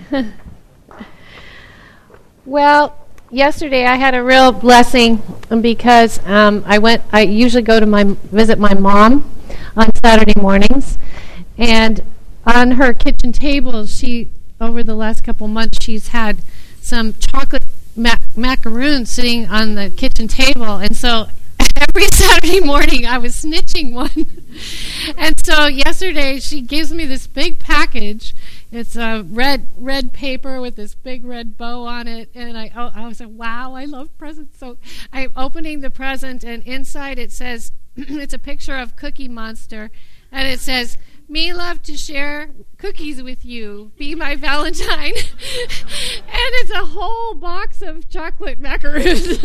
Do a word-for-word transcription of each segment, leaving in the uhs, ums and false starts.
Well, yesterday I had a real blessing because um, I went. I usually go to my visit my mom on Saturday mornings, and on her kitchen table, she over the last couple months she's had some chocolate ma- macaroons sitting on the kitchen table, and so every Saturday morning I was snitching one. And so yesterday she gives me this big package. It's a red red paper with this big red bow on it, and I oh, I was like, wow, I love presents. So I'm opening the present, and inside it says, it's a picture of Cookie Monster, and it says, "Me love to share cookies with you. Be my Valentine." And it's a whole box of chocolate macaroons.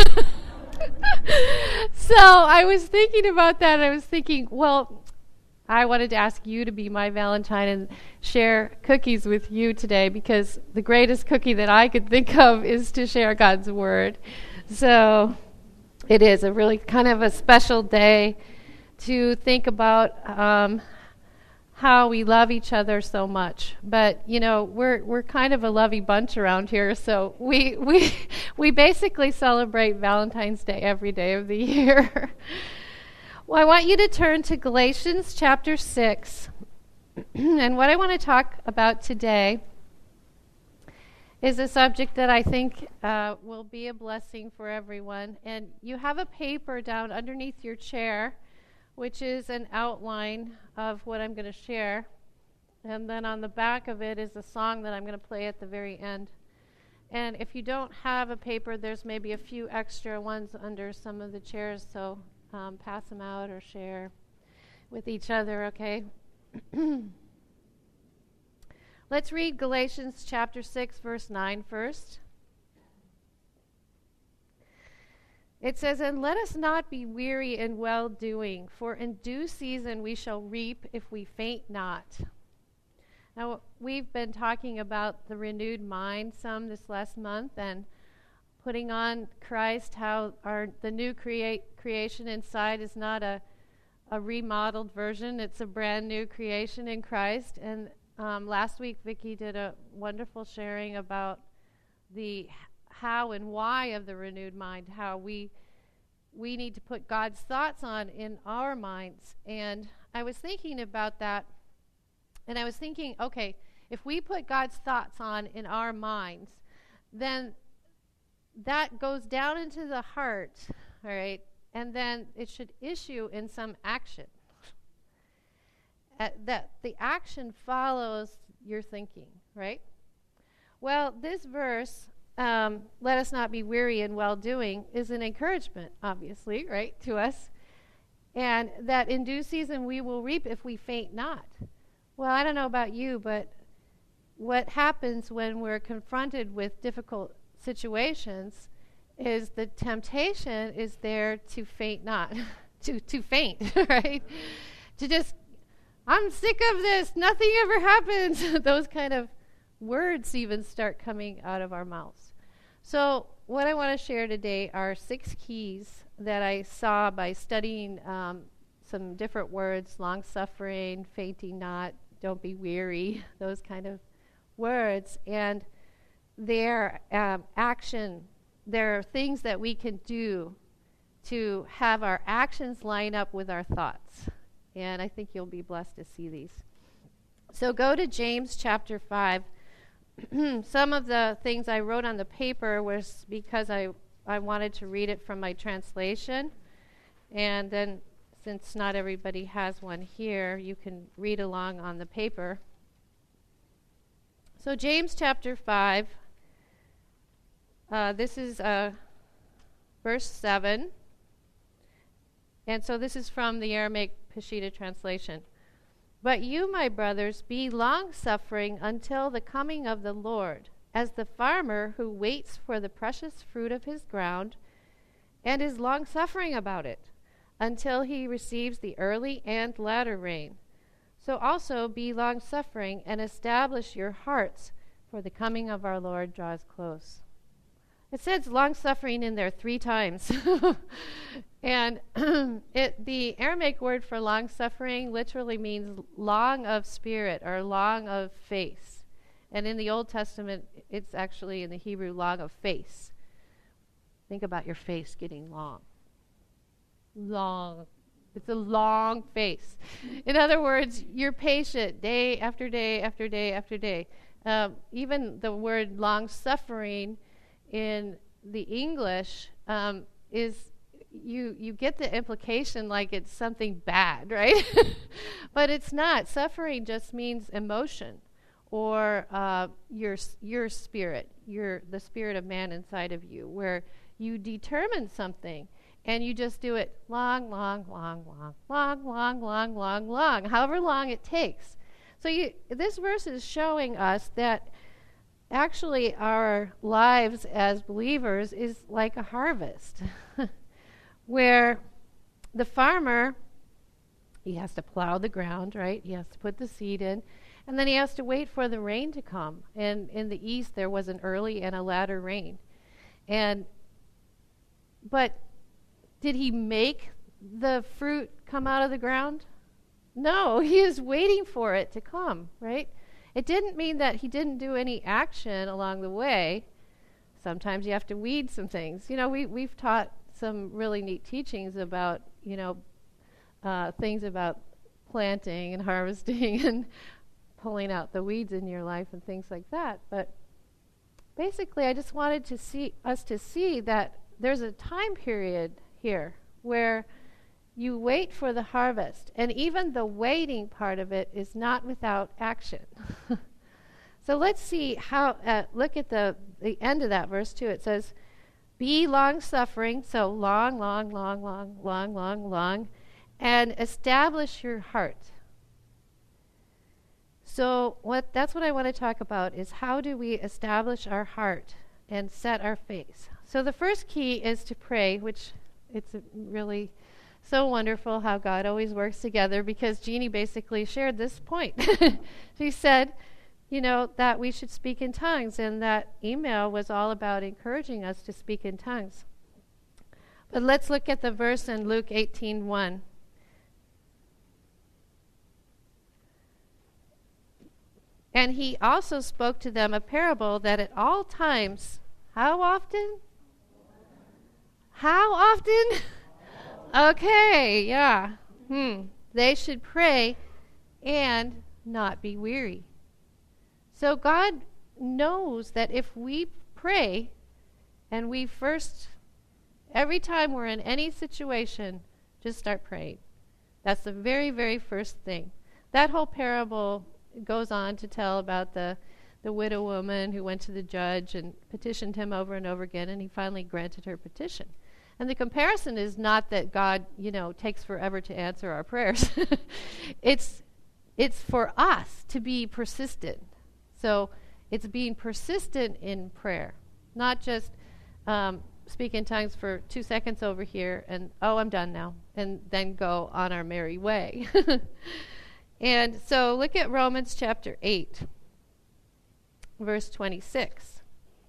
So I was thinking about that. I was thinking, well, I wanted to ask you to be my Valentine and share cookies with you today, because the greatest cookie that I could think of is to share God's Word. So it is a really kind of a special day to think about um, how we love each other so much. But, you know, we're we're kind of a lovey bunch around here, so we we we basically celebrate Valentine's Day every day of the year. Well, I want you to turn to Galatians chapter six. And what I want to talk about today is a subject that I think uh, will be a blessing for everyone. And you have a paper down underneath your chair, which is an outline of what I'm going to share. And then on the back of it is a song that I'm going to play at the very end. And if you don't have a paper, there's maybe a few extra ones under some of the chairs, so um, pass them out or share with each other, okay? Let's read Galatians chapter six, verse nine first. It says, "And let us not be weary in well-doing, for in due season we shall reap if we faint not." Now, we've been talking about the renewed mind some this last month, and putting on Christ, how our the new create, creation inside is not a, a remodeled version. It's a brand new creation in Christ. And um, last week, Vicki did a wonderful sharing about the how and why of the renewed mind, how we we need to put God's thoughts on in our minds. And I was thinking about that, and I was thinking, okay, if we put God's thoughts on in our minds, then that goes down into the heart, all right, and then it should issue in some action. Uh, that the action follows your thinking, right? Well, this verse, Um, let us not be weary in well-doing, is an encouragement, obviously, right, to us. And that in due season we will reap if we faint not. Well, I don't know about you, but what happens when we're confronted with difficult situations is the temptation is there to faint not, to, to faint, right? To just, I'm sick of this, nothing ever happens. Those kind of words even start coming out of our mouths. So what I want to share today are six keys that I saw by studying um, some different words: long-suffering, fainting not, don't be weary, those kind of words. And their um, action, there are things that we can do to have our actions line up with our thoughts. And I think you'll be blessed to see these. So go to James chapter five. Some of the things I wrote on the paper was because I, I wanted to read it from my translation. And then, since not everybody has one here, you can read along on the paper. So James chapter five, uh, this is uh, verse seven. And so this is from the Aramaic Peshitta translation. "But you, my brothers, be long-suffering until the coming of the Lord, as the farmer who waits for the precious fruit of his ground and is long-suffering about it, until he receives the early and latter rain. So also be long-suffering and establish your hearts, for the coming of our Lord draws close." It says long-suffering in there three times. And it, the Aramaic word for long-suffering literally means long of spirit or long of face. And in the Old Testament, it's actually in the Hebrew long of face. Think about your face getting long. Long. It's a long face. In other words, you're patient day after day after day after day. Um, even the word long-suffering in the English um, is, you you get the implication like it's something bad, right? But it's not. Suffering just means emotion, or uh, your your spirit, your the spirit of man inside of you, where you determine something and you just do it long, long, long, long, long, long, long, long, long, however long it takes. So you, this verse is showing us that actually our lives as believers is like a harvest, where the farmer, he has to plow the ground, right? He has to put the seed in, and then he has to wait for the rain to come. And in the east, there was an early and a latter rain. And but did he make the fruit come out of the ground? No, he is waiting for it to come, right? It didn't mean that he didn't do any action along the way. Sometimes you have to weed some things. You know, we, we've taught some really neat teachings about, you know, uh, things about planting and harvesting and pulling out the weeds in your life and things like that. But basically, I just wanted to see us to see that there's a time period here where you wait for the harvest, and even the waiting part of it is not without action. So let's see how, uh, look at the, the end of that verse too. It says, be long-suffering, so long, long, long, long, long, long, long, and establish your heart. So what that's what I want to talk about is how do we establish our heart and set our face. So the first key is to pray, which it's really so wonderful how God always works together, because Jeannie basically shared this point. She said, you know, that we should speak in tongues, and that email was all about encouraging us to speak in tongues. But let's look at the verse in Luke eighteen one. And he also spoke to them a parable that at all times, how often? How often? Okay, yeah. Hmm. They should pray and not be weary. So God knows that if we pray and we first, every time we're in any situation, just start praying. That's the very, very first thing. That whole parable goes on to tell about the the widow woman who went to the judge and petitioned him over and over again, and he finally granted her petition. And the comparison is not that God, you know, takes forever to answer our prayers. it's it's for us to be persistent. So it's being persistent in prayer, not just um, speak in tongues for two seconds over here and, oh, I'm done now, and then go on our merry way. And so look at Romans chapter eight, verse twenty-six.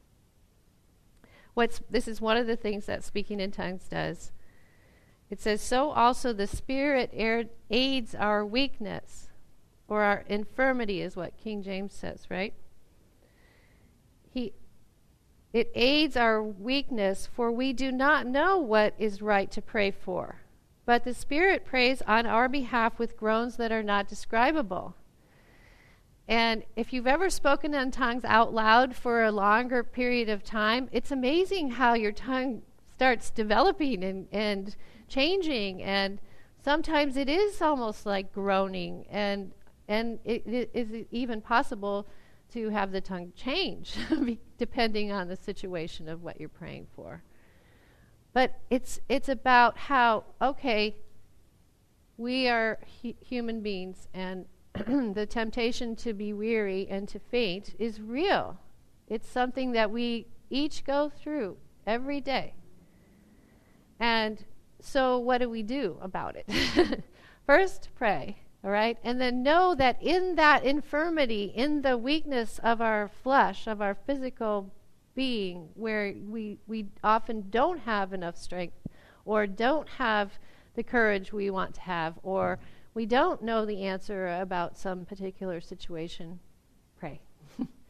What's this is one of the things that speaking in tongues does. It says, so also the Spirit aids our weakness, or our infirmity is what King James says, right? He, it aids our weakness, for we do not know what is right to pray for. But the Spirit prays on our behalf with groans that are not describable. And if you've ever spoken in tongues out loud for a longer period of time, it's amazing how your tongue starts developing and, and changing. And sometimes it is almost like groaning. And, and it, it is even possible to have the tongue change depending on the situation of what you're praying for. But it's it's about how, okay, we are hu- human beings, and the temptation to be weary and to faint is real. It's something that we each go through every day. And so what do we do about it? First, pray, all right? And then know that in that infirmity, in the weakness of our flesh, of our physical being, where we, we often don't have enough strength, or don't have the courage we want to have, or we don't know the answer about some particular situation, pray.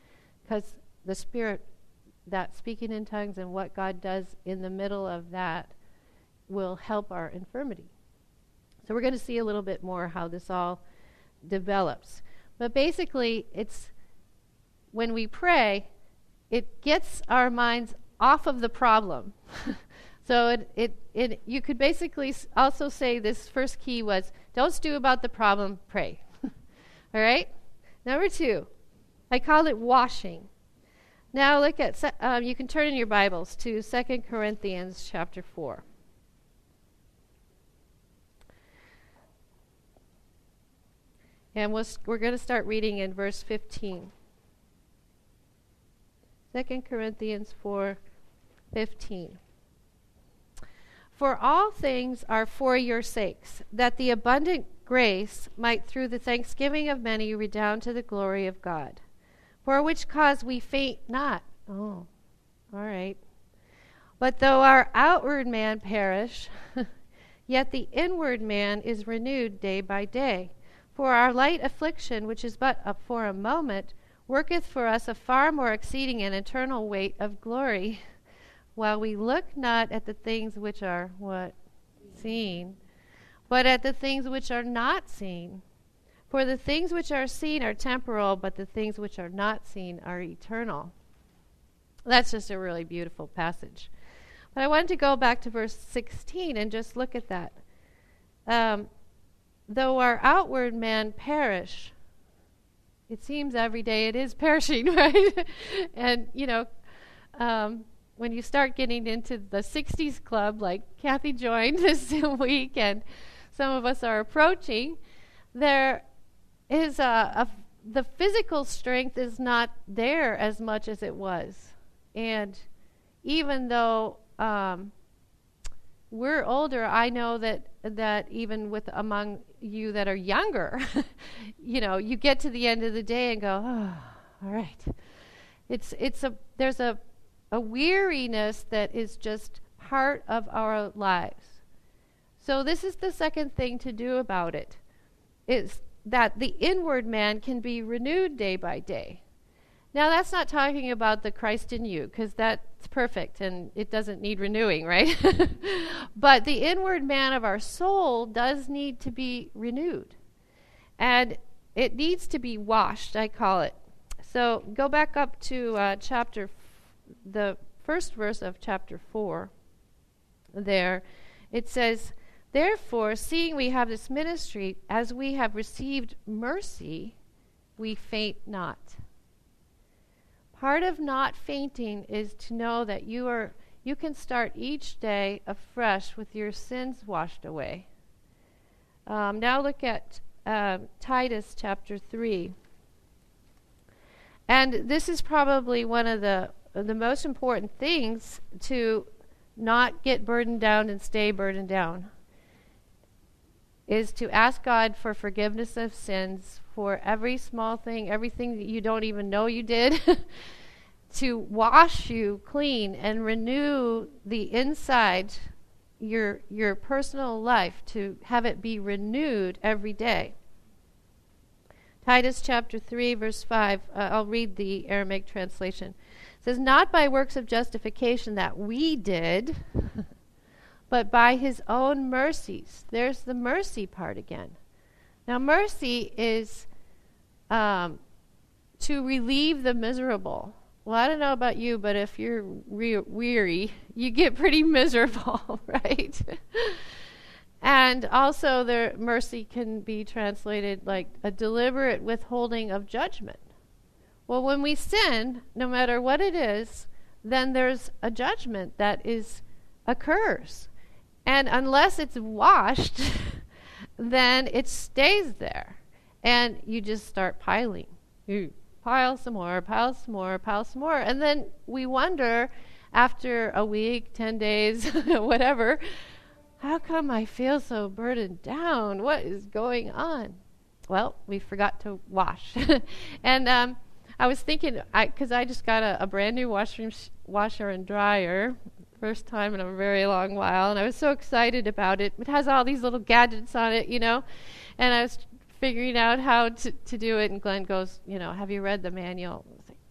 because the Spirit, that speaking in tongues and what God does in the middle of that will help our infirmity. So we're going to see a little bit more how this all develops. But basically, it's when we pray, it gets our minds off of the problem. So it, it, it, you could basically also say this first key was, don't stew about the problem, pray. All right? Number two, I called it washing. Now look at, um, you can turn in your Bibles to Second Corinthians chapter four. And we'll, we're going to start reading in verse fifteen. Second Corinthians four fifteen. For all things are for your sakes, that the abundant grace might through the thanksgiving of many redound to the glory of God. For which cause we faint not. Oh, all right. But though our outward man perish, yet the inward man is renewed day by day. For our light affliction, which is but up for a moment, worketh for us a far more exceeding and eternal weight of glory, while we look not at the things which are what? Seen, but at the things which are not seen. For the things which are seen are temporal, but the things which are not seen are eternal. That's just a really beautiful passage. But I wanted to go back to verse sixteen and just look at that. Um, though our outward man perish, it seems every day it is perishing, right? And, you know, um, when you start getting into the sixties club, like Kathy joined this week, and some of us are approaching, there is a, a the physical strength is not there as much as it was. And even though um, we're older, I know that that even with among you that are younger, you know, you get to the end of the day and go, oh, all right. It's it's a there's a a weariness that is just part of our lives. So this is the second thing to do about it, is that the inward man can be renewed day by day. Now, that's not talking about the Christ in you, because that's perfect and it doesn't need renewing, right? But the inward man of our soul does need to be renewed. And it needs to be washed, I call it. So go back up to uh, chapter, f- the first verse of chapter four. There, it says, therefore, seeing we have this ministry, as we have received mercy, we faint not. Part of not fainting is to know that you are you can start each day afresh with your sins washed away. Um, now look at uh, Titus chapter three. And this is probably one of the the most important things, to not get burdened down and stay burdened down, is to ask God for forgiveness of sins for every small thing, everything that you don't even know you did, to wash you clean and renew the inside, your your personal life, to have it be renewed every day. Titus chapter three, verse five, uh, I'll read the Aramaic translation. It says, not by works of justification that we did, but by his own mercies. There's the mercy part again. Now, mercy is um, to relieve the miserable. Well, I don't know about you, but if you're re- weary, you get pretty miserable, right? And also, the mercy can be translated like a deliberate withholding of judgment. Well, when we sin, no matter what it is, then there's a judgment that is occurs. And unless it's washed, then it stays there. And you just start piling. You pile some more, pile some more, pile some more. And then we wonder, after a week, ten days, whatever, how come I feel so burdened down? What is going on? Well, we forgot to wash. and um, I was thinking, because I, I just got a, a brand new washer, washer and dryer, first time in a very long while, and I was so excited about it. It has all these little gadgets on it, you know, and I was figuring out how to, to do it, and Glenn goes, you know, have you read the manual? I was like,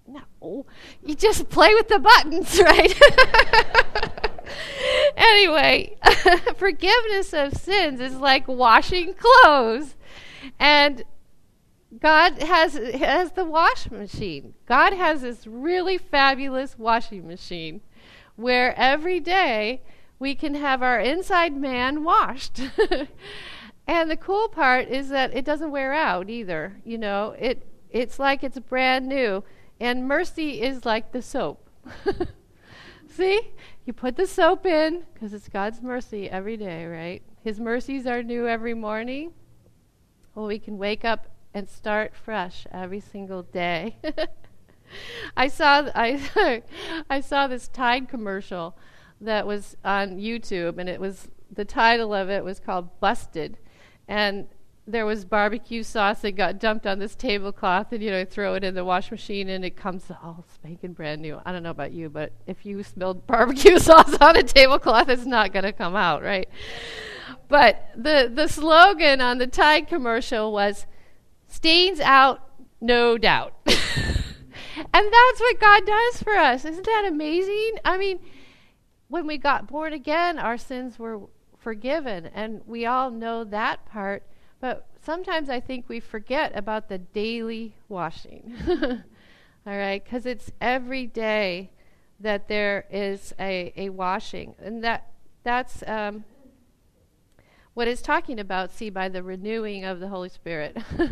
No, you just play with the buttons, right? Anyway, forgiveness of sins is like washing clothes. And God has has the wash machine. God has this really fabulous washing machine where every day we can have our inside man washed. And the cool part is that it doesn't wear out either. You know, it it's like it's brand new. And mercy is like the soap. See? You put the soap in because it's God's mercy every day, right? His mercies are new every morning. Well, we can wake up and start fresh every single day. I saw I I saw this Tide commercial that was on YouTube, and it was the title of it was called Busted, and there was barbecue sauce that got dumped on this tablecloth, and you know, throw it in the wash machine, and it comes all spanking brand new. I don't know about you, but if you smelled barbecue sauce on a tablecloth, it's not going to come out, right? But the the slogan on the Tide commercial was, "Stains out, no doubt." And that's what God does for us. Isn't that amazing? I mean, when we got born again, our sins were forgiven, and we all know that part. But sometimes I think we forget about the daily washing. All right? Because it's every day that there is a, a washing. And that that's um, what it's talking about, see, by the renewing of the Holy Spirit.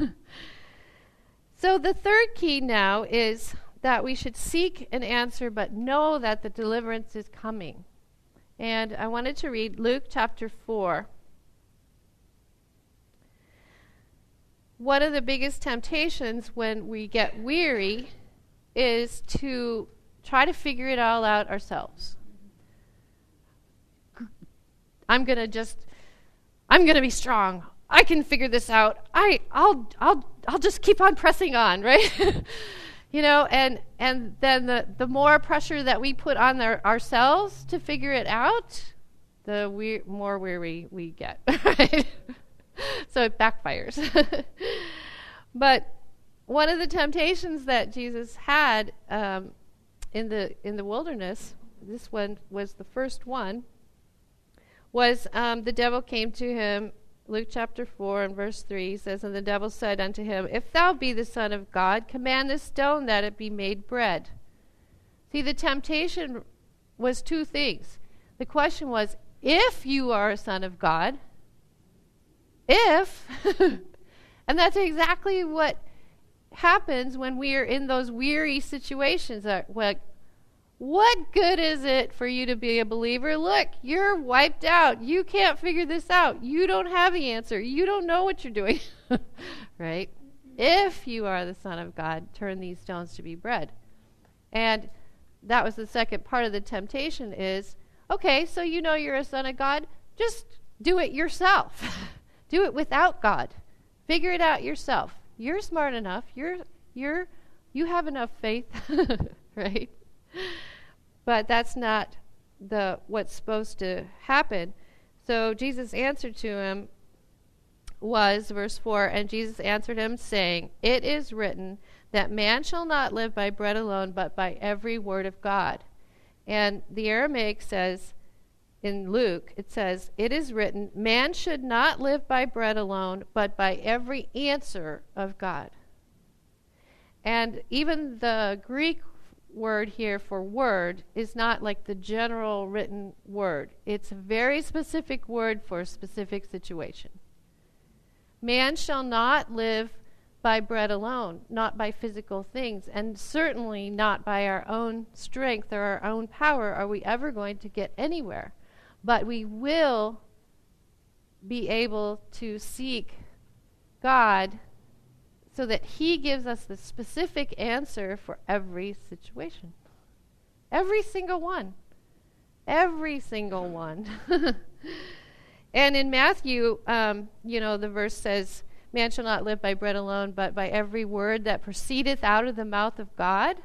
So the third key now is that we should seek an answer, but know that the deliverance is coming. And I wanted to read Luke chapter four. One of the biggest temptations when we get weary is to try to figure it all out ourselves. I'm going to just, I'm going to be strong. I can figure this out. I, I'll, I'll, I'll just keep on pressing on, right? You know, and and then the, the more pressure that we put on our, ourselves to figure it out, the we, more weary we get, right? So it backfires. But one of the temptations that Jesus had um, in the in the wilderness, this one was the first one, was um, the devil came to him. Luke chapter four and verse three says, "And the devil said unto him, If thou be the Son of God, command this stone that it be made bread." See, the temptation was two things. The question was, if you are a son of God, if, and that's exactly what happens when we are in those weary situations. That, like, what good is it for you to be a believer? Look, you're wiped out. You can't figure this out. You don't have the answer. You don't know what you're doing. Right? If you are the Son of God, turn these stones to be bread. And that was the second part of the temptation is, okay, so you know you're a son of God, just do it yourself. Do it without God. Figure it out yourself. You're smart enough. You're you're you have enough faith, right? But that's not the what's supposed to happen. So Jesus' answer to him was, verse four, "And Jesus answered him, saying, It is written that man shall not live by bread alone, but by every word of God." And the Aramaic says, in Luke, it says, "It is written, man should not live by bread alone, but by every answer of God." And even the Greek word here for word is not like the general written word. It's a very specific word for a specific situation. Man shall not live by bread alone, not by physical things, and certainly not by our own strength or our own power are we ever going to get anywhere. But we will be able to seek God so that He gives us the specific answer for every situation. Every single one. Every single one. And in Matthew, um, you know, the verse says, "Man shall not live by bread alone, but by every word that proceedeth out of the mouth of God."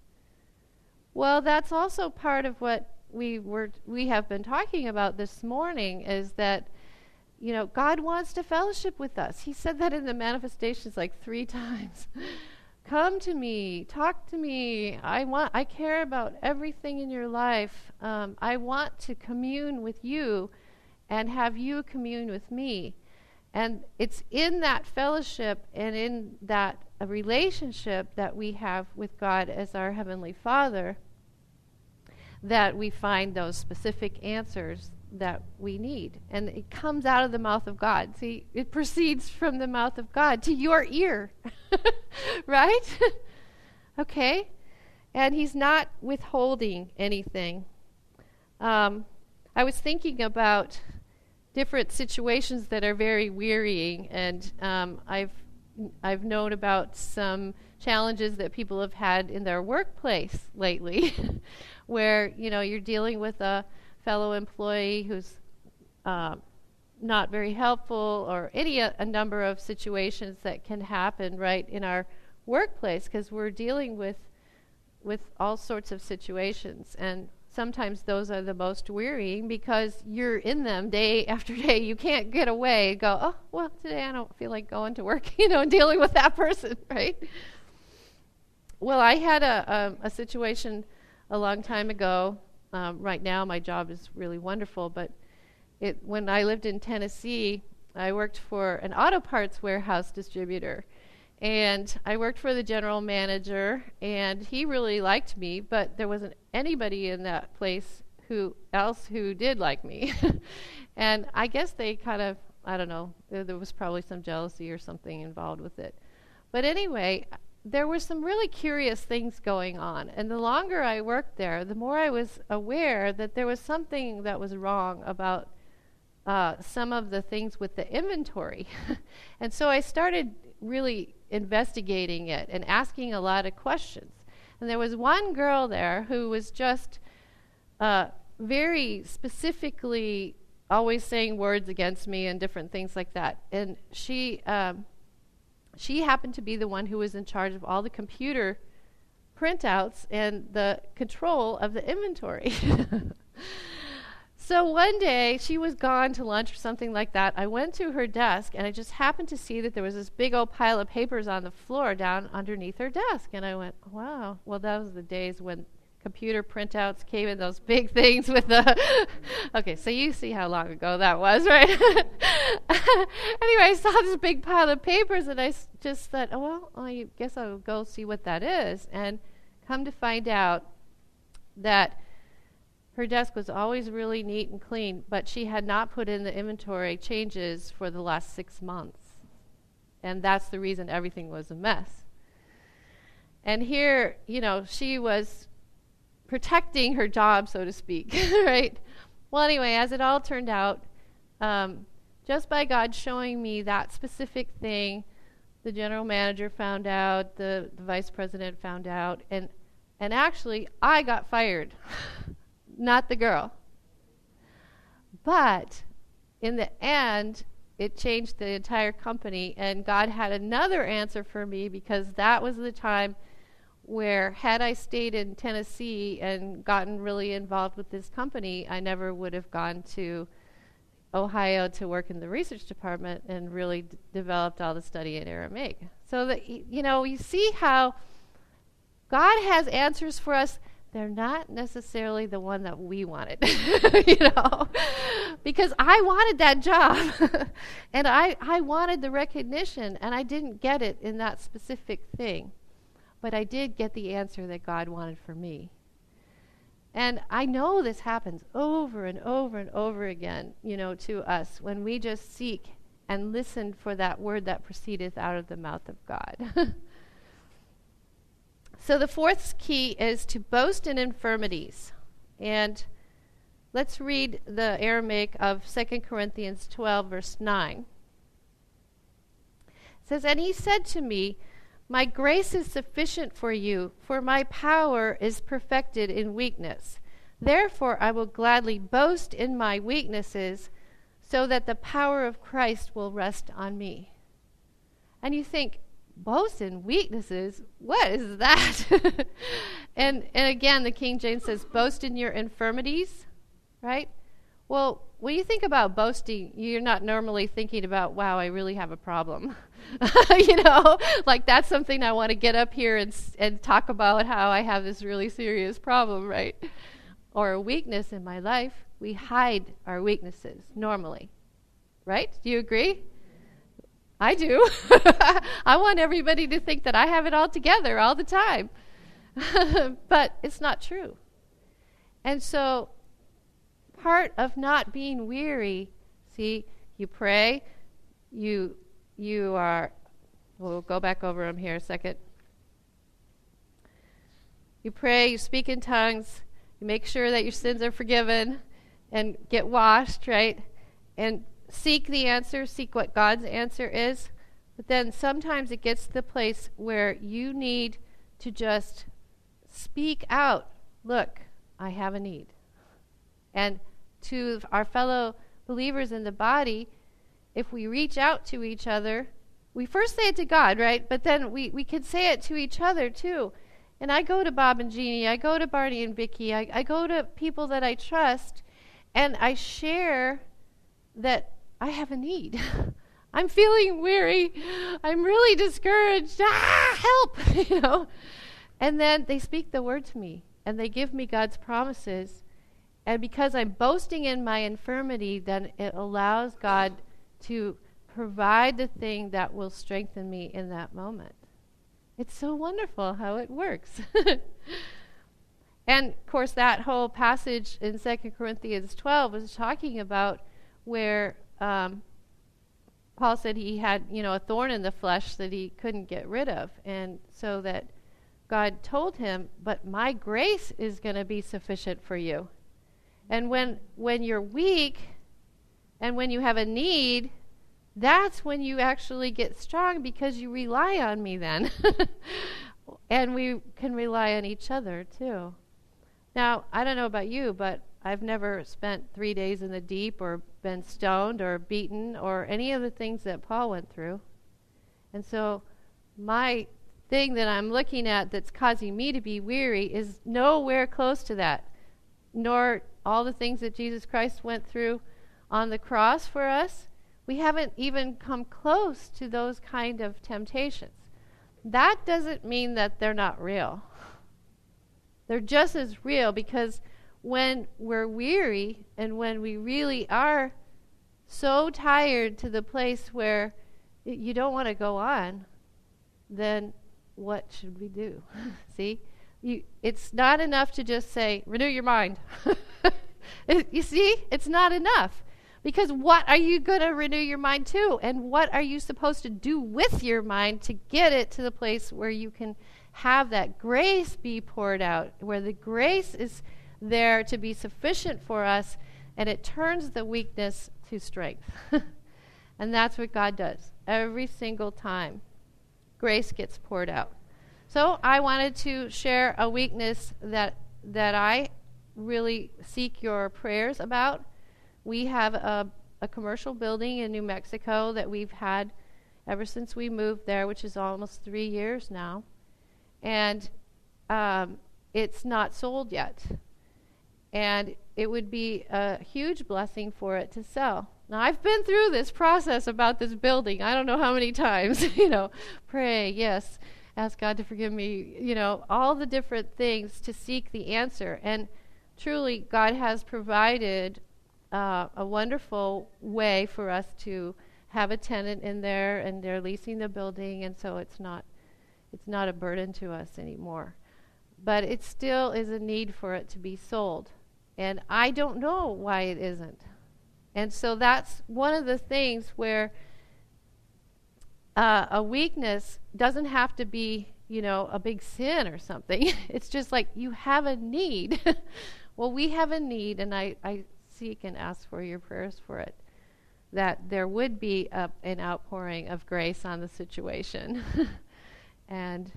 Well, that's also part of what we were we have been talking about this morning, is that, you know, God wants to fellowship with us. He said that in the manifestations like three times. come to me, talk to me. I want, I care about everything in your life. Um, I want to commune with you and have you commune with me. And it's in that fellowship and in that uh, relationship that we have with God as our Heavenly Father that we find those specific answers that we need. And it comes out of the mouth of God. See, it proceeds from the mouth of God to your ear. Right? Okay? And he's not withholding anything. Um, I was thinking about different situations that are very wearying, and um, I've I've known about some challenges that people have had in their workplace lately, where you know you're dealing with a fellow employee who's uh, not very helpful, or any a, a number of situations that can happen right in our workplace, because we're dealing with with all sorts of situations, and sometimes those are the most wearying because you're in them day after day. You can't get away and go, oh, well, today I don't feel like going to work, you know, and dealing with that person, right? Well, I had a, a, a situation a long time ago. Um, right now my job is really wonderful, but it, when I lived in Tennessee, I worked for an auto parts warehouse distributor. And I worked for the general manager, and he really liked me, but there wasn't anybody in that place who else who did like me. And I guess they kind of, I don't know, there, there was probably some jealousy or something involved with it. But anyway, there were some really curious things going on. And the longer I worked there, the more I was aware that there was something that was wrong about uh, some of the things with the inventory. And so I started really investigating it and asking a lot of questions. And there was one girl there who was just uh, very specifically always saying words against me and different things like that. And she um, she happened to be the one who was in charge of all the computer printouts and the control of the inventory. So one day, she was gone to lunch or something like that. I went to her desk, and I just happened to see that there was this big old pile of papers on the floor down underneath her desk. And I went, wow. Well, that was the days when computer printouts came in those big things with the... Okay, so you see how long ago that was, right? Anyway, I saw this big pile of papers, and I s- just thought, oh, well, I guess I'll go see what that is. And come to find out that her desk was always really neat and clean, but she had not put in the inventory changes for the last six months. And that's the reason everything was a mess. And here, you know, she was protecting her job, so to speak, right? Well, anyway, as it all turned out, um, just by God showing me that specific thing, the general manager found out, the, the vice president found out, and and actually, I got fired. Not the girl. But in the end, it changed the entire company, and God had another answer for me, because that was the time where, had I stayed in Tennessee and gotten really involved with this company, I never would have gone to Ohio to work in the research department and really d- developed all the study in Aramaic. So that, y- you know, you see how God has answers for us. They're not necessarily the one that we wanted, you know, because I wanted that job and I, I wanted the recognition, and I didn't get it in that specific thing, but I did get the answer that God wanted for me. And I know this happens over and over and over again, you know, to us when we just seek and listen for that word that proceedeth out of the mouth of God. So the fourth key is to boast in infirmities. And let's read the Aramaic of Second Corinthians twelve, verse nine. It says, "And he said to me, my grace is sufficient for you, for my power is perfected in weakness. Therefore I will gladly boast in my weaknesses, so that the power of Christ will rest on me." And you think, boast in weaknesses? What is that? and and again, the King James says, boast in your infirmities, right? Well, when you think about boasting, you're not normally thinking about, wow, I really have a problem. you know, like that's something I want to get up here and and talk about how I have this really serious problem, right? Or a weakness in my life. We hide our weaknesses normally, right? Do you agree? I do. I want everybody to think that I have it all together all the time. But it's not true. And so part of not being weary, see, you pray, you you are, we'll go back over them here a second. You pray, you speak in tongues, you make sure that your sins are forgiven and get washed, right? And seek the answer, seek what God's answer is. But then sometimes it gets to the place where you need to just speak out, look, I have a need. And to our fellow believers in the body, if we reach out to each other, we first say it to God, right? But then we, we can say it to each other too. And I go to Bob and Jeannie, I go to Barney and Vicki, I, I go to people that I trust, and I share that I have a need. I'm feeling weary. I'm really discouraged. Ah, help! you know. And then they speak the word to me, and they give me God's promises. And because I'm boasting in my infirmity, then it allows God to provide the thing that will strengthen me in that moment. It's so wonderful how it works. And, of course, that whole passage in Second Corinthians twelve was talking about where um, Paul said he had, you know, a thorn in the flesh that he couldn't get rid of. And so that God told him, but my grace is going to be sufficient for you. And when when you're weak and when you have a need, that's when you actually get strong because you rely on me then. And we can rely on each other too. Now, I don't know about you, but I've never spent three days in the deep or been stoned or beaten or any of the things that Paul went through. And so my thing that I'm looking at that's causing me to be weary is nowhere close to that, nor all the things that Jesus Christ went through on the cross for us. We haven't even come close to those kind of temptations. That doesn't mean that they're not real. They're just as real, because when we're weary and when we really are so tired to the place where y- you don't want to go on, then what should we do? See? You, it's not enough to just say, renew your mind. it, you see? It's not enough. Because what are you going to renew your mind to? And what are you supposed to do with your mind to get it to the place where you can have that grace be poured out, where the grace is there to be sufficient for us, and it turns the weakness to strength. And that's what God does every single time. Grace gets poured out. So I wanted to share a weakness that that I really seek your prayers about. We have a, a commercial building in New Mexico that we've had ever since we moved there, which is almost three years now. And um, it's not sold yet. And it would be a huge blessing for it to sell. Now, I've been through this process about this building. I don't know how many times, you know, pray, yes, ask God to forgive me, you know, all the different things to seek the answer. And truly, God has provided uh, a wonderful way for us to have a tenant in there, and they're leasing the building, and so it's not it's not a burden to us anymore. But it still is a need for it to be sold. And I don't know why it isn't. And so that's one of the things where uh, a weakness doesn't have to be, you know, a big sin or something. It's just like you have a need. Well, we have a need, and I, I seek and ask for your prayers for it, that there would be a, an outpouring of grace on the situation. And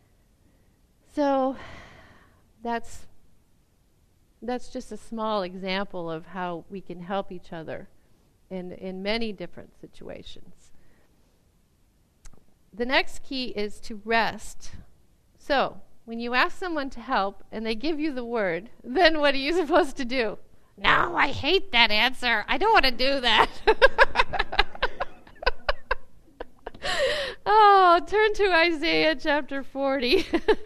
so that's that's just a small example of how we can help each other in in many different situations. The next key is to rest. So when you ask someone to help and they give you the word, then what are you supposed to do? No, I hate that answer. I don't want to do that. Oh, turn to Isaiah chapter forty.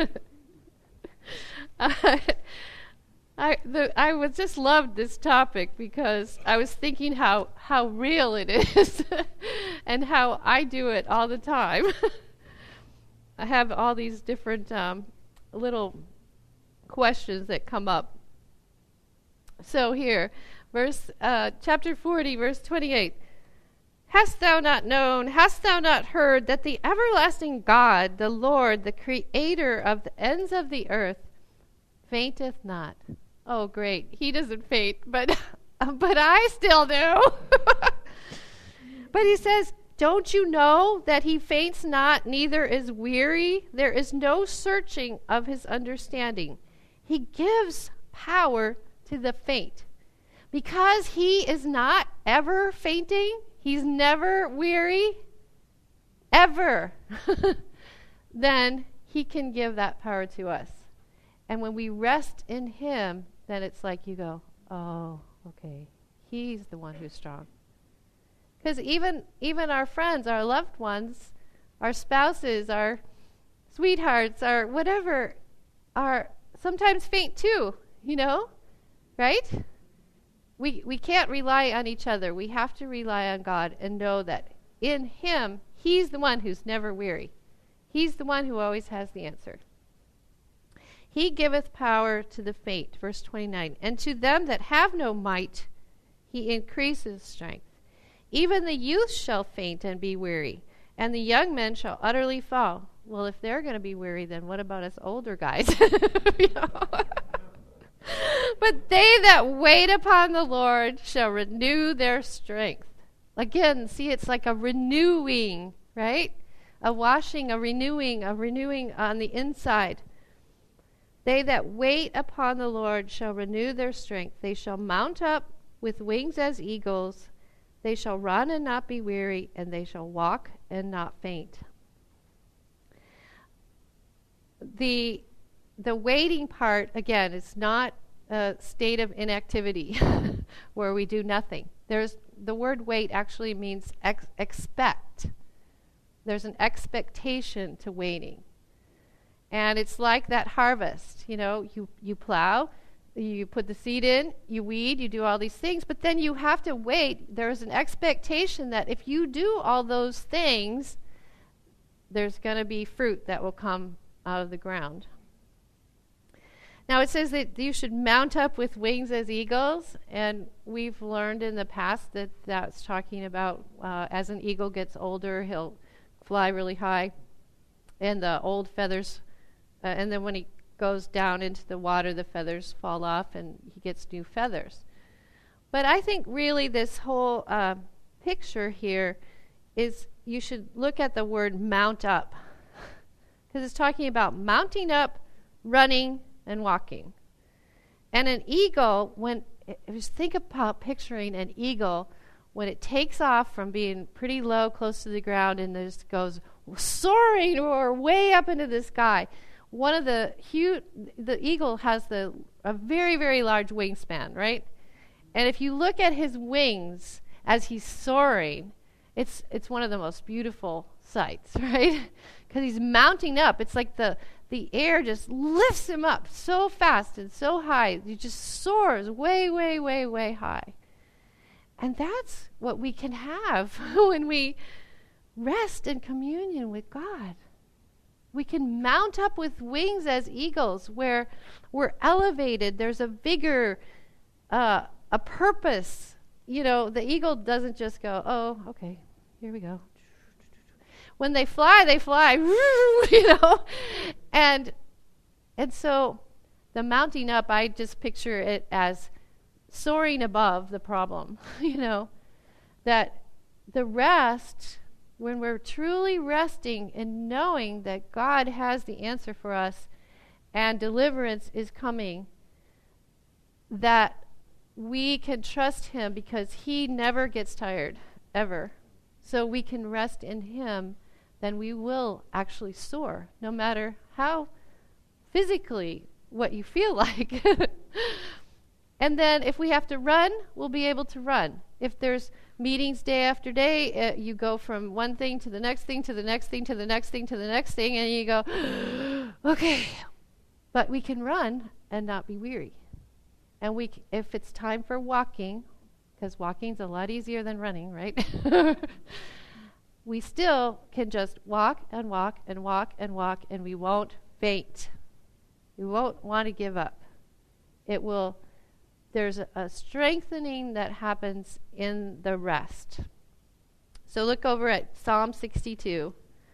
uh, I the, I was just loved this topic because I was thinking how, how real it is and how I do it all the time. I have all these different um, little questions that come up. So here, verse uh, chapter forty, verse twenty-eight. Hast thou not known, hast thou not heard, that the everlasting God, the Lord, the creator of the ends of the earth, fainteth not? Oh, great. He doesn't faint, but, but I still do. But he says, don't you know that he faints not, neither is weary? There is no searching of his understanding. He gives power to the faint. Because he is not ever fainting, he's never weary, ever, then he can give that power to us. And when we rest in him, then it's like you go, oh, okay, he's the one who's strong. Because even even our friends, our loved ones, our spouses, our sweethearts, our whatever, are sometimes faint too, you know, right? We we can't rely on each other. We have to rely on God and know that in him, he's the one who's never weary. He's the one who always has the answer. He giveth power to the faint, verse twenty-nine, and to them that have no might, he increases strength. Even the youth shall faint and be weary, and the young men shall utterly fall. Well, if they're going to be weary, then what about us older guys? You know? But they that wait upon the Lord shall renew their strength. Again, see, it's like a renewing, right? A washing, a renewing, a renewing on the inside. They that wait upon the Lord shall renew their strength. They shall mount up with wings as eagles. They shall run and not be weary, and they shall walk and not faint. The the waiting part, again, is not a state of inactivity where we do nothing. There's the word wait actually means ex- expect. There's an expectation to waiting. And it's like that harvest, you know, you, you plow, you put the seed in, you weed, you do all these things, but then you have to wait. There's an expectation that if you do all those things, there's going to be fruit that will come out of the ground. Now it says that you should mount up with wings as eagles, and we've learned in the past that that's talking about uh, as an eagle gets older, he'll fly really high, and the old feathers, uh, and then when he goes down into the water, the feathers fall off, and he gets new feathers. But I think really this whole uh, picture here is you should look at the word mount up, because it's talking about mounting up, running, and walking. And an eagle, when just think about picturing an eagle when it takes off from being pretty low, close to the ground, and just goes soaring or way up into the sky. One of the huge, the eagle has the a very very large wingspan, right? And if you look at his wings as he's soaring, it's it's one of the most beautiful sights, right? Because he's mounting up. It's like the the air just lifts him up so fast and so high. He just soars way, way, way, way high. And that's what we can have when we rest in communion with God. We can mount up with wings as eagles, where we're elevated. There's a vigor, uh, a purpose. You know, the eagle doesn't just go, oh, okay, here we go. When they fly, they fly, you know. And and so the mounting up, I just picture it as soaring above the problem, you know. That the rest, when we're truly resting and knowing that God has the answer for us and deliverance is coming, that we can trust him because he never gets tired, ever. So we can rest in him, then we will actually soar, no matter how physically what you feel like. And then if we have to run, we'll be able to run. If there's meetings day after day, uh, you go from one thing to the next thing to the next thing to the next thing to the next thing, and you go, okay. But we can run and not be weary. And we, c- if it's time for walking, because walking's a lot easier than running, right? We still can just walk and walk and walk and walk, and we won't faint. We won't want to give up. It will, there's a, a strengthening that happens in the rest. So look over at Psalm sixty-two.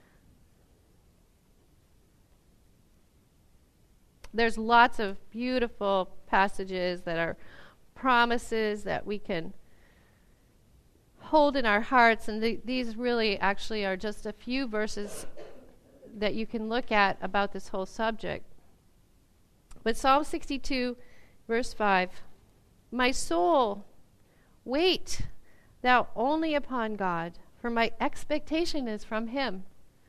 There's lots of beautiful passages that are promises that we can hold in our hearts, and th- these really actually are just a few verses that you can look at about this whole subject. But Psalm sixty-two, verse five, my soul, wait thou only upon God, for my expectation is from him.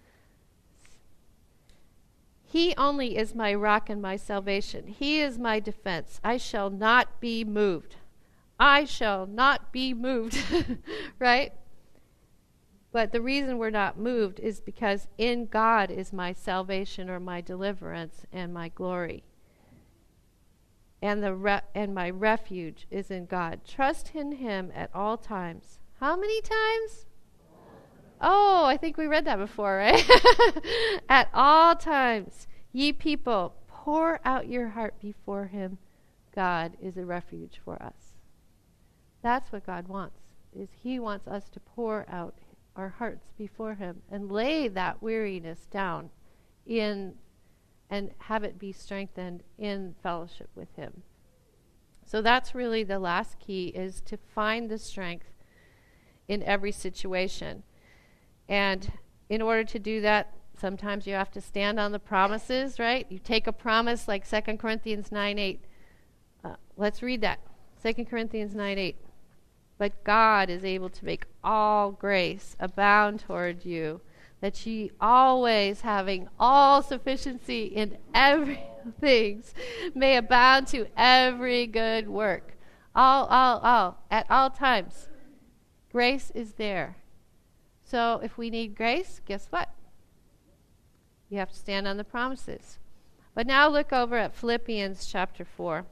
He only is my rock and my salvation. He is my defense. I shall not be moved. I shall not be moved. Right? But the reason we're not moved is because in God is my salvation or my deliverance and my glory. And the re- and my refuge is in God. Trust in him at all times. How many times? Oh, I think we read that before, right? At all times, ye people, pour out your heart before him. God is a refuge for us. That's what God wants, is he wants us to pour out our hearts before him and lay that weariness down in and have it be strengthened in fellowship with him. So that's really the last key, is to find the strength in every situation. And in order to do that, sometimes you have to stand on the promises, right? You take a promise like Second Corinthians nine eight. Uh, let's read that. Second Corinthians nine eight. But God is able to make all grace abound toward you, that ye always, having all sufficiency in every things, may abound to every good work. All, all, all, at all times. Grace is there. So if we need grace, guess what? You have to stand on the promises. But now look over at Philippians chapter four.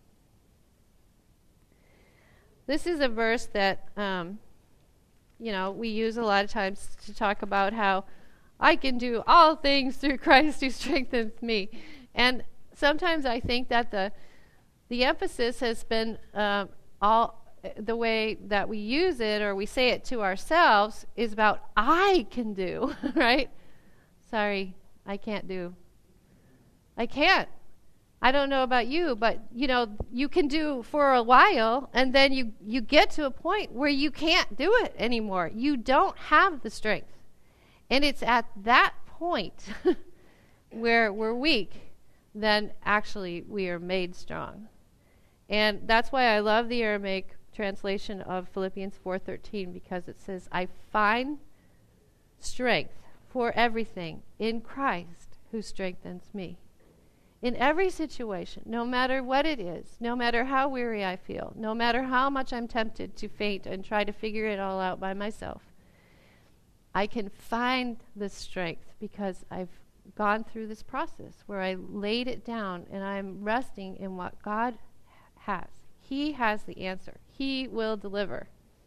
This is a verse that, um, you know, we use a lot of times to talk about how I can do all things through Christ who strengthens me. And sometimes I think that the the emphasis has been uh, all the way that we use it or we say it to ourselves is about I can do, right? Sorry, I can't do. I can't. I don't know about you, but, you know, you can do for a while, and then you, you get to a point where you can't do it anymore. You don't have the strength. And it's at that point where we're weak, then actually we are made strong. And that's why I love the Aramaic translation of Philippians four thirteen, because it says, I find strength for everything in Christ who strengthens me. In every situation, no matter what it is, no matter how weary I feel, no matter how much I'm tempted to faint and try to figure it all out by myself, I can find the strength because I've gone through this process where I laid it down and I'm resting in what God has. He has the answer. He will deliver.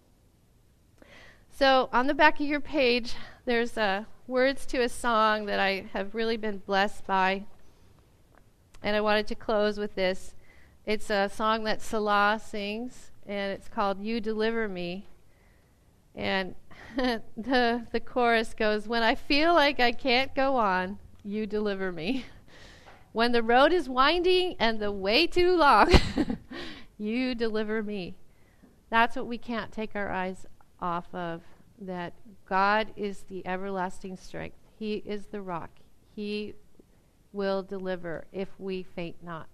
So on the back of your page, there's uh, words to a song that I have really been blessed by. And I wanted to close with this. It's a song that Salah sings, and it's called You Deliver Me. And the the chorus goes, when I feel like I can't go on, you deliver me. When the road is winding and the way too long, you deliver me. That's what we can't take our eyes off of, that God is the everlasting strength. He is the rock. He will deliver if we faint not.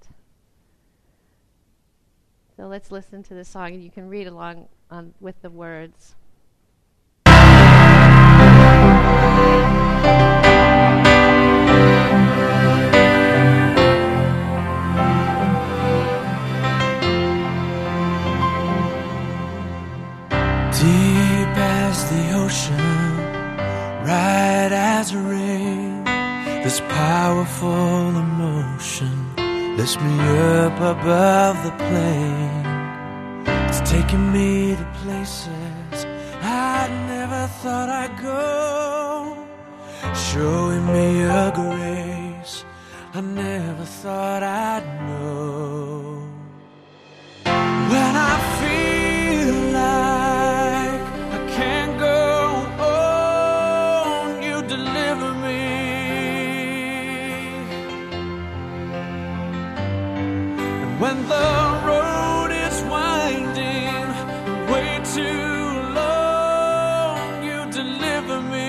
So let's listen to the song, and you can read along on with the words. ocean, right as rain. This powerful emotion lifts me up above the plain. It's taking me to places I never thought I'd go, showing me a grace I never thought I'd know. When I feel like I can't go on, you deliver me. And when the road is winding way too long, you deliver me.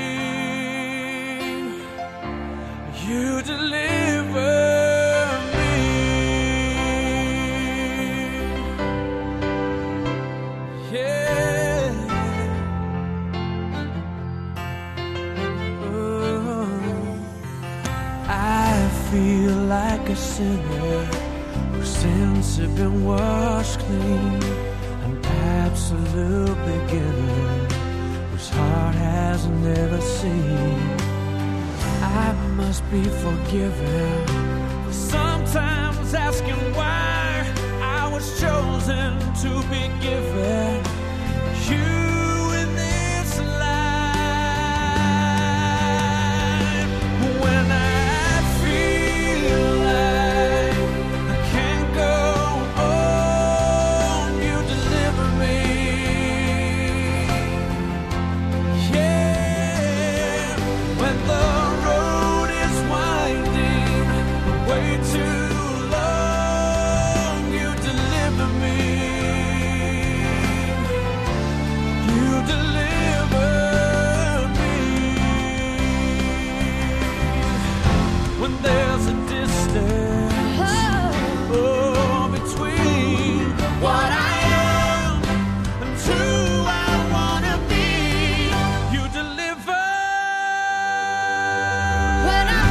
You deliver me. Yeah. Oh, I feel like a sinner whose sins have been washed clean, an absolute beginner whose heart has never seen. I must be forgiven for sometimes asking why I was chosen to be given you in this life. When I feel like I can't go on, you deliver me. Yeah, when the way too long, you deliver me. You deliver me. When there's a distance, oh, between what I am and who I wanna be, you deliver. When I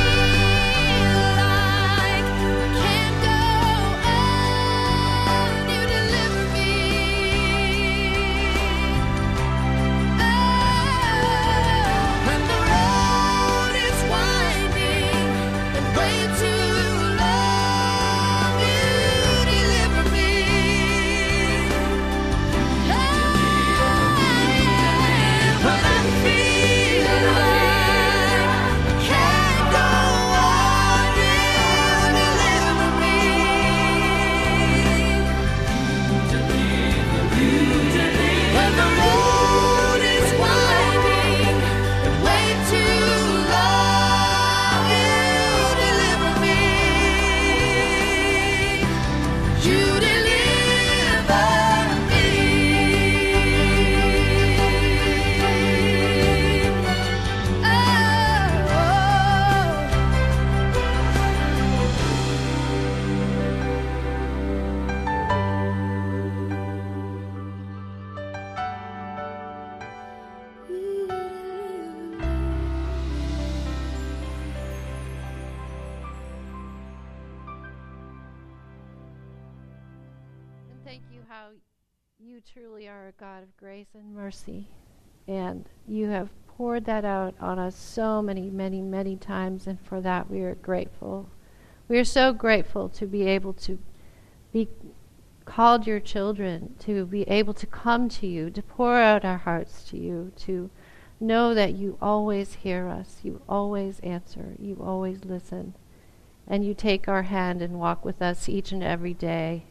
thank you how you truly are a God of grace and mercy. And you have poured that out on us so many, many, many times. And for that we are grateful. We are so grateful to be able to be called your children, to be able to come to you, to pour out our hearts to you, to know that you always hear us, you always answer, you always listen. And you take our hand and walk with us each and every day.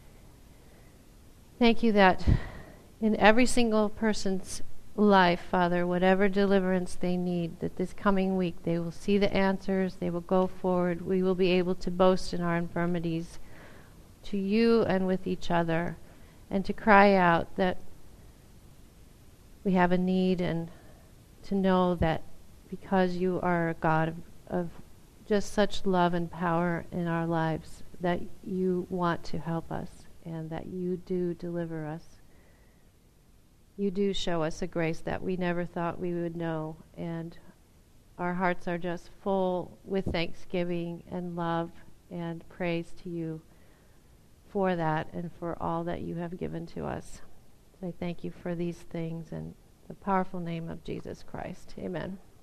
Thank you that in every single person's life, Father, whatever deliverance they need, that this coming week they will see the answers, they will go forward, we will be able to boast in our infirmities to you and with each other, and to cry out that we have a need, and to know that because you are a God of, of just such love and power in our lives, that you want to help us, and that you do deliver us. You do show us a grace that we never thought we would know, and our hearts are just full with thanksgiving and love and praise to you for that and for all that you have given to us. So I thank you for these things, and the powerful name of Jesus Christ. Amen.